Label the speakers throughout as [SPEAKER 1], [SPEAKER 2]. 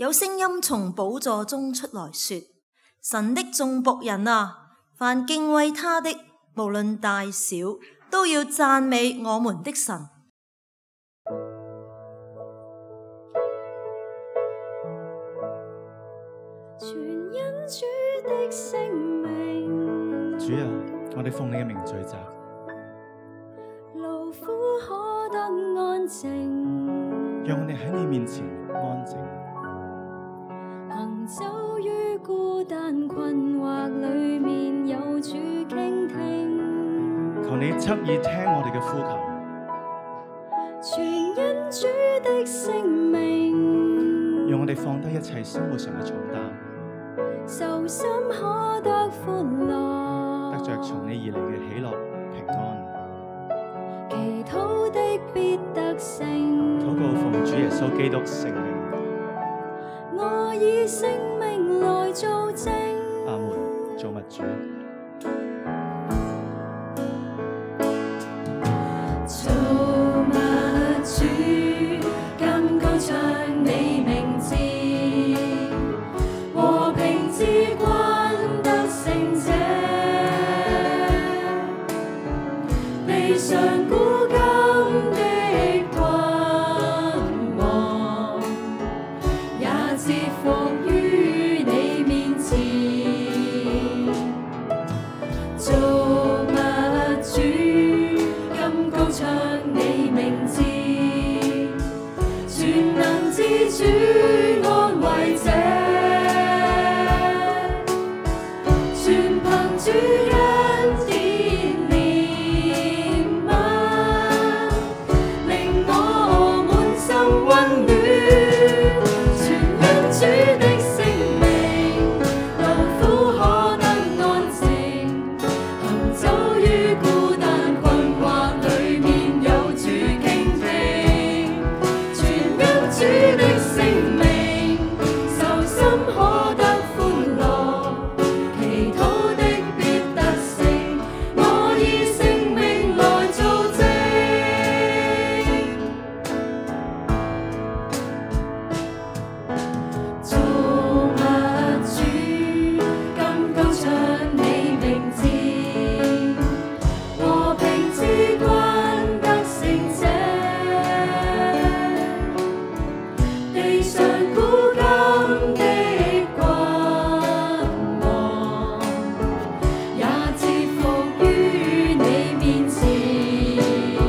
[SPEAKER 1] 有聲音從寶座中出來說：神的眾僕人啊，凡敬畏他的，無論大小，都要讚美我們的神。
[SPEAKER 2] 全因主的聖名。
[SPEAKER 3] 主啊，我哋奉你嘅名聚集，
[SPEAKER 2] 勞苦可得安靜，
[SPEAKER 3] 讓我哋喺你面前安靜。
[SPEAKER 2] 行走於孤單困惑裏面，有主傾聽。
[SPEAKER 3] 求你側耳聽我哋嘅呼求，
[SPEAKER 2] 全因主的聖名，
[SPEAKER 3] 讓我哋放低一切生活上嘅重擔，
[SPEAKER 2] 受心可得歡樂，
[SPEAKER 3] 得着從你而嚟嘅喜樂平安。
[SPEAKER 2] 祈禱的必得勝，
[SPEAKER 3] 禱告奉主耶穌基督聖名，
[SPEAKER 2] 我以生命來做證。
[SPEAKER 3] 阿門。造物主，
[SPEAKER 2] 造物主，今高唱你名字，和平之君得勝者，地上古今的君王，也折服於你面前。造物主，今高唱你名字，全能之主安慰者，全憑主恩典憐憫，令我滿心溫暖。全因主的聖名，勞苦可得安靜，行走於孤單困惑裏面，有主傾聽。全因主的聖名，受心可得歡樂，祈禱的必得勝，我以生命來做證。造物主，今高唱你名字，和平之君得勝者，地上古今的君王，也折服於你面前。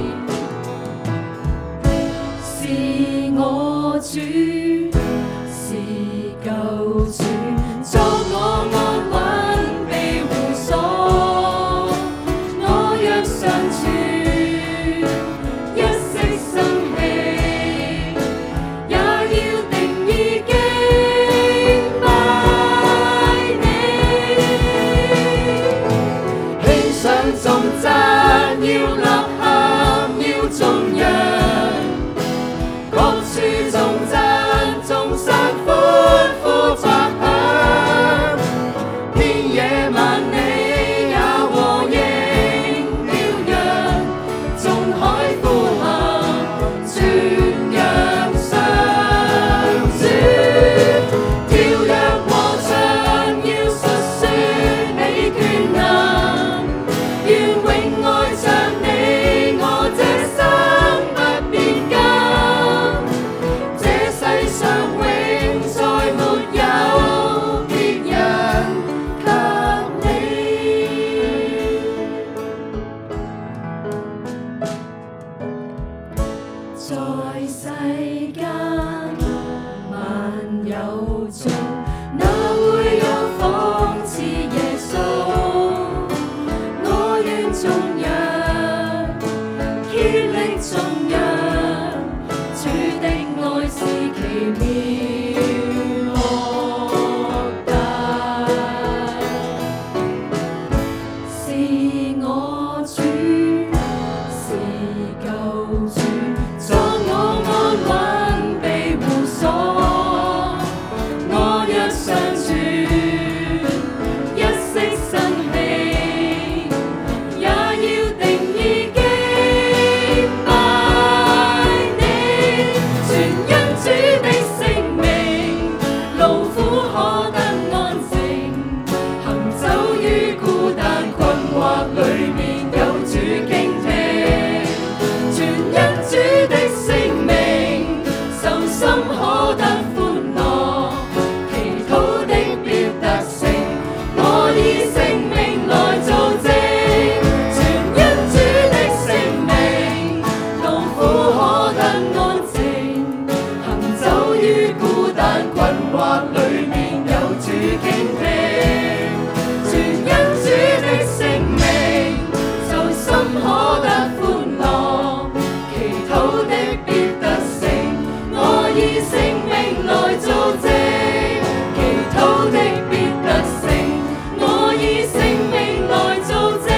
[SPEAKER 2] 是我主，是救主，作我安穩庇護所。我若尚存一息生氣，也要定意敬拜你。獻上頌讚，要吶喊，要頌揚，各處頌讚，眾山歡呼作響，遍野萬里也和應飄揚，眾海呼喊，傳揚上主。跳躍和唱，要述說你權能，願永愛着你，我這生不變更。這世上永再沒有別人及你。在世間萬有中，哪會有仿似耶穌？我願頌揚，竭力頌揚，主的愛是奇妙莫大。是我主，是救主，作我安穩庇護所。我若的必得勝。我以性命來做證，祈禱的必得勝。我以性命來做證。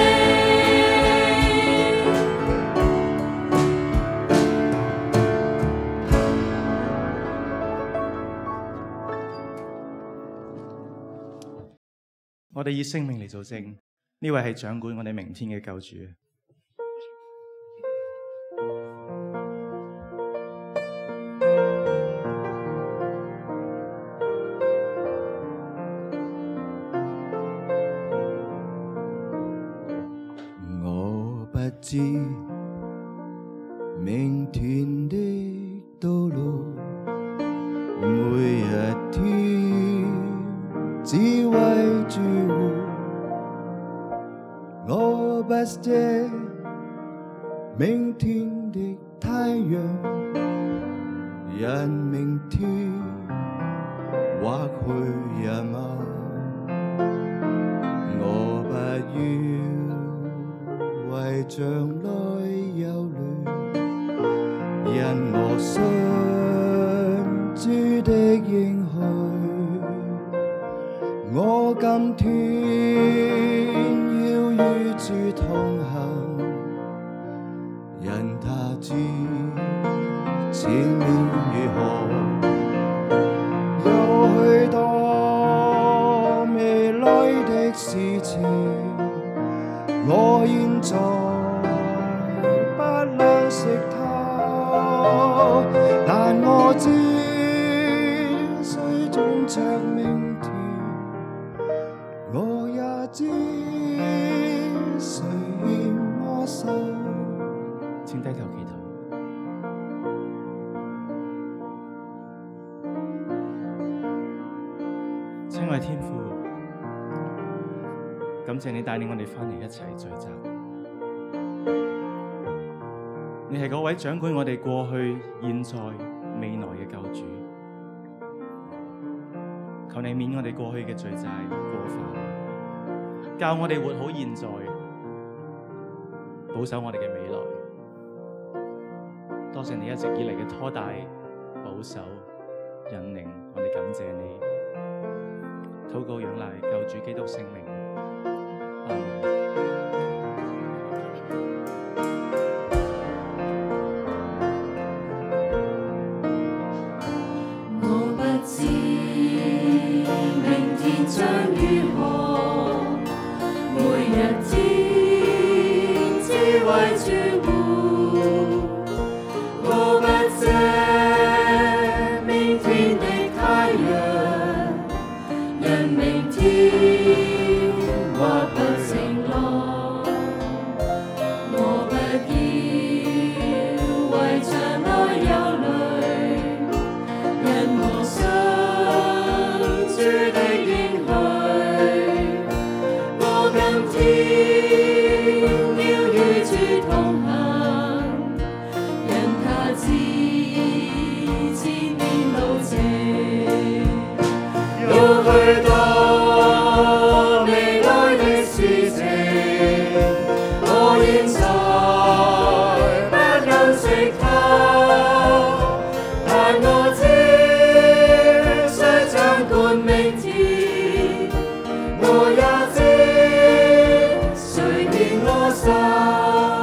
[SPEAKER 3] 我哋以生命嚟做證，呢位係掌管我哋明天嘅救主。
[SPEAKER 2] 我不知明天的道路，每一天只為住戶。我不捨明天的太陽，因明天或許也暗。我不要為將來憂慮，因我信主的應許。我今天要與主同行，因他知前面如何。有許多未來的事情，我現在不能識透，但我知誰種着明天，我也知誰牽我手。
[SPEAKER 3] 請低頭祈禱。親愛天父，感謝你帶領我哋翻嚟一齊聚集。你係嗰位掌管我哋過去、現在、未來嘅救主。求你免我哋過去嘅罪債過犯，教我哋活好現在，保守我哋嘅未來。多謝你一直以嚟嘅拖帶、保守、引領，我哋感謝你。禱告仰賴救主基督聖名，阿門。
[SPEAKER 2] 我不知明天將如何，每一天只為主活。我不捨明天的太陽，因明天或不晴朗。我不要為將來憂慮，因我信主的應許。我今天要與主同行，因他知前面路程。有許多未來的事情，我現在不能識透，但我知誰掌管明天，我也知誰牽我手。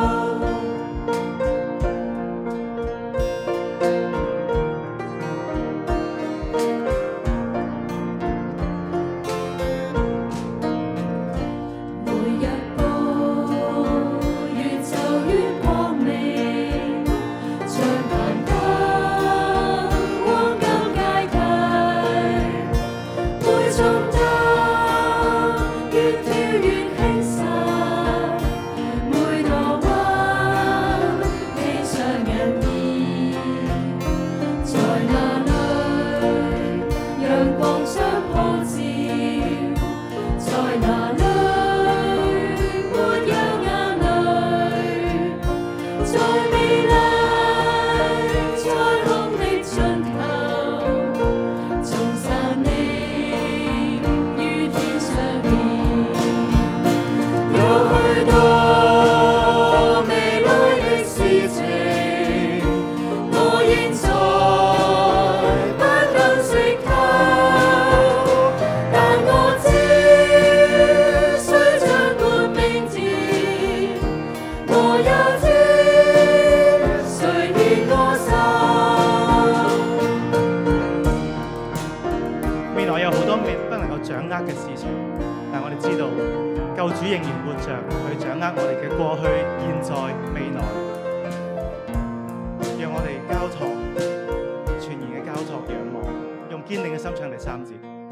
[SPEAKER 2] 每一步越走越光明，像攀登黃金階梯，每重擔越跳越輕省，每個彎地上人兒，在那裏陽光將普照，在那裏沒有眼淚，在美麗彩虹的盡頭，眾山嶺於天上現。有許多未來的事情，
[SPEAKER 3] 救主仍然活着，去掌握我哋嘅過去、現在、未來。讓我哋交託，全然嘅交託仰望，用堅定嘅心唱第3節。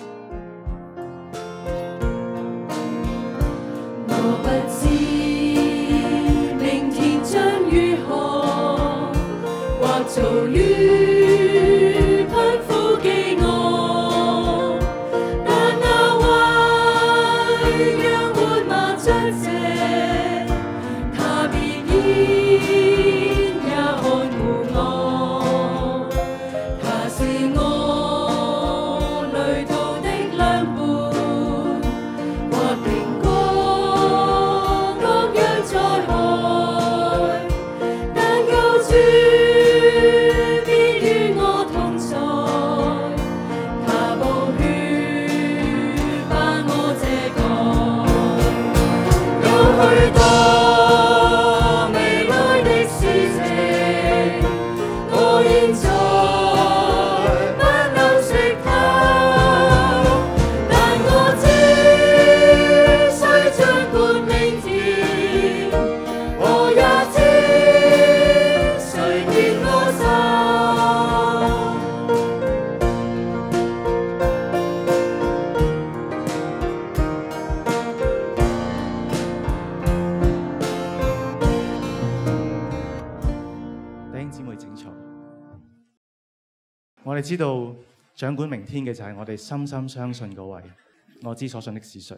[SPEAKER 2] 我不知明天將如何，或遭遇貧苦飢餓，但那位養活麻雀者，他必然也看顧我，他是我旅途的良伴，或蘋果各樣在海，但救主必與我同在，他寶血把我遮蓋。有許多未來的事情，我現在不能識透，但我只需掌管明天，我也知誰見我手。
[SPEAKER 3] 弟兄姊妹請坐。我哋知道掌管明天嘅就係我哋深深相信嗰位，我知所信的是誰。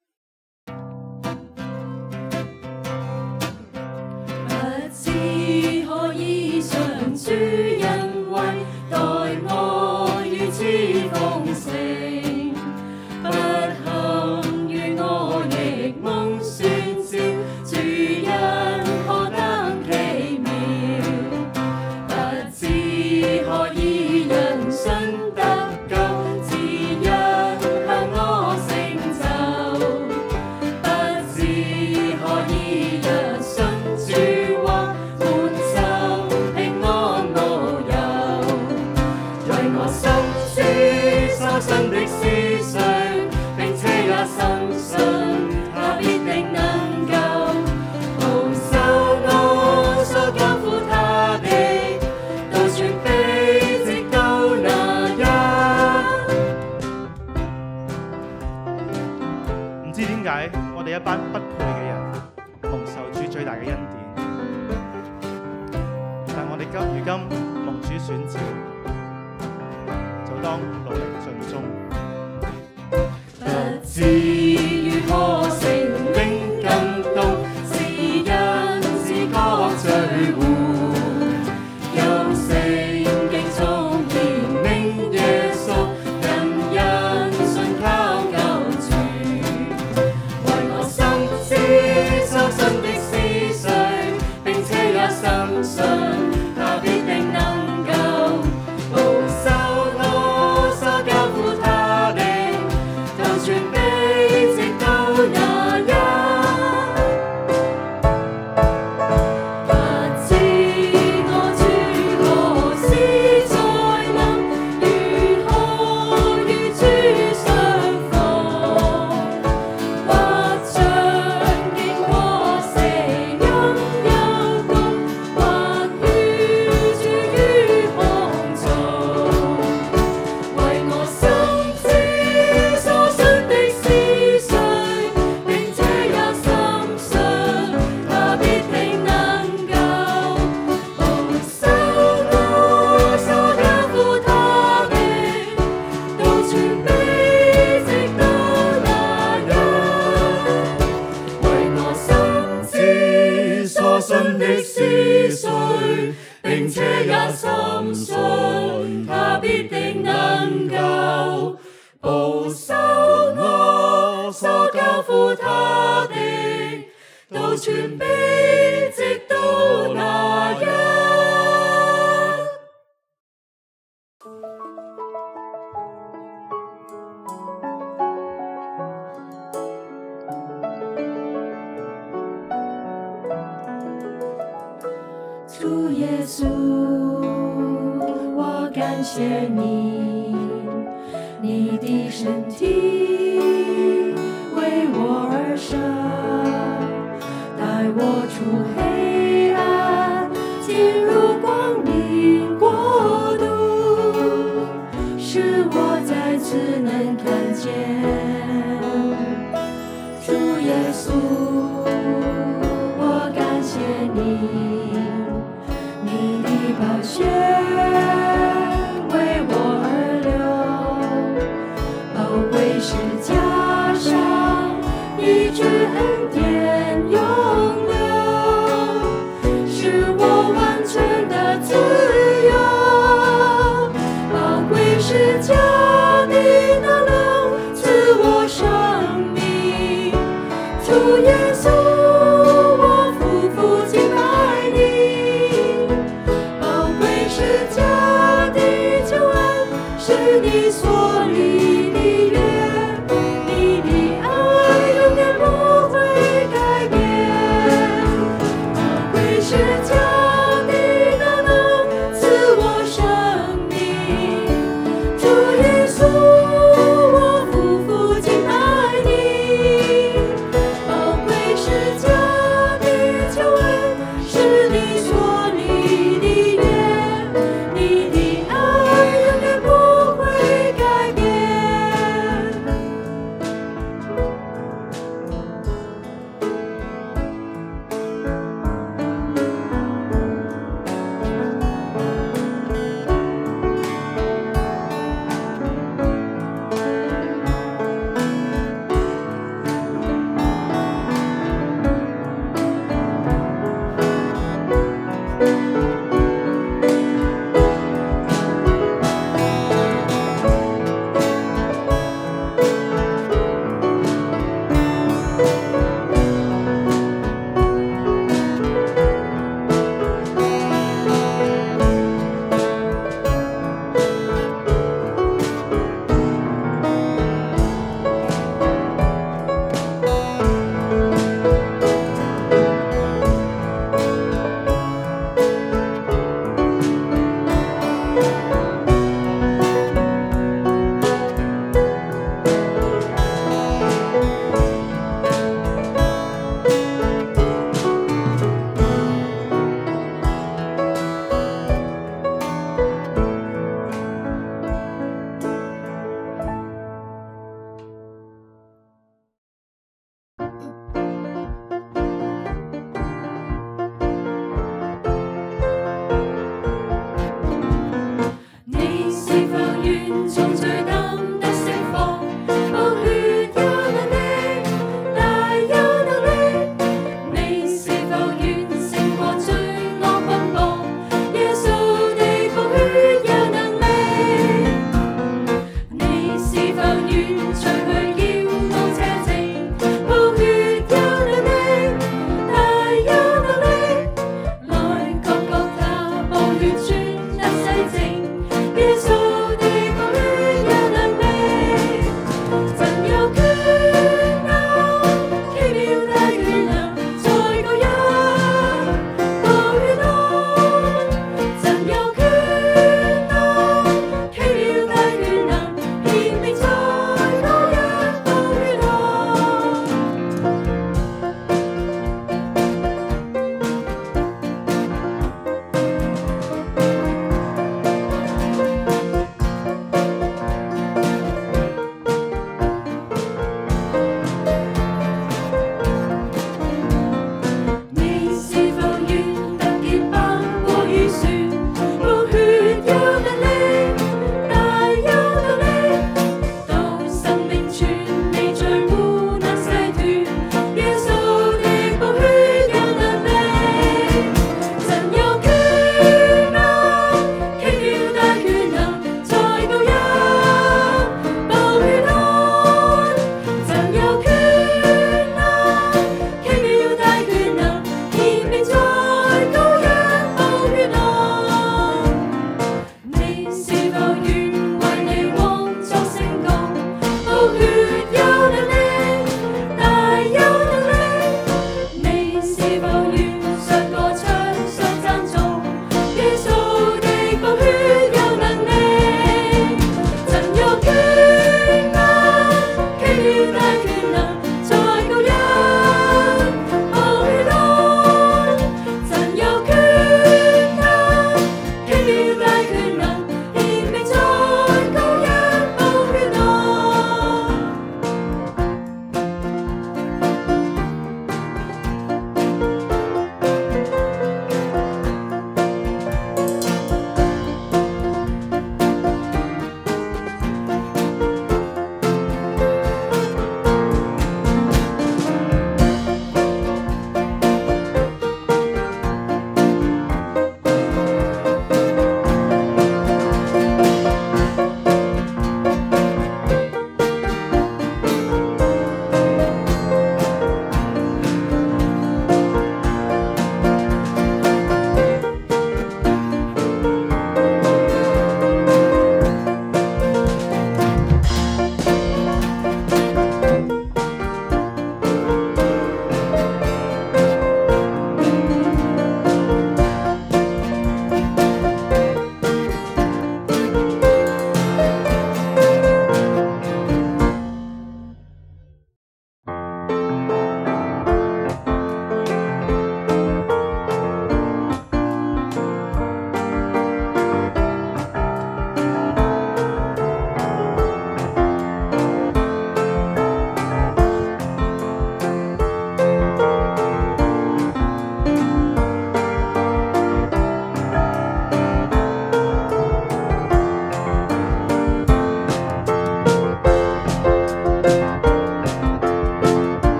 [SPEAKER 2] 不知可以想主恩惠待我如此豐盛，不幸與我亦蒙選召，主恩何等奇妙，不知可以因信得救，只因向我成就，不知可以因信主話滿心平安無憂，為我深知所信的是誰，並且也深信他必定能夠保守我所交付他的，到全備直到那日。
[SPEAKER 3] 唔知點解我哋一班不配嘅人蒙受主最大嘅恩典，但我哋如今蒙主選召，就當努力盡忠。
[SPEAKER 2] 不知如何成靈感動，是因自覺罪惡，由聖經中顯明耶穌人信靠救主，為我深知所信的是誰，並且也深信他必定能夠保守我所交付他的，到全備直到那日。不知我主何時再臨，如何與主相逢，或將經過死蔭幽谷，或與主於空中，為我深知所信的是誰，並且也深信他必定能夠保守我所交付他的，到全備直到那日。為我深知所信的是誰，並且也深信他必定能夠保守我所交付他的，到全備直到那日。主耶稣，我感谢你，你的身体为我而生。 献。主耶稣，我感谢你，你的宝血为我而流，宝贵是加上一句恩典永留，使我完全的自由。宝贵是加的那能赐我生命，主耶稣，我夫妇敬拜你。宝贵是加的救恩，是你所立的约，你的爱永远不会改变。宝贵是加的那能赐我生命，主耶稣，我夫妇敬拜你。宝贵是加的救恩，是你所立的约，你的爱永远不会改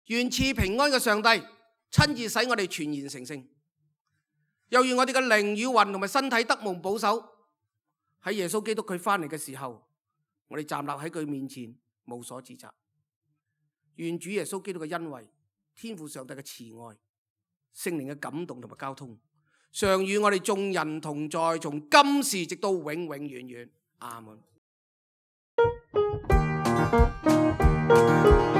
[SPEAKER 4] 願賜平安嘅上帝親自使我哋全然成聖，又願我哋嘅靈與魂同埋身體得蒙保守，喺耶穌基督佢翻嚟嘅時候，我哋站立喺佢面前無所指責。願主耶穌基督嘅恩惠、天父上帝嘅慈愛、聖靈嘅感動同埋交通，常與我哋眾人同在，從今時直到永永遠遠。阿門。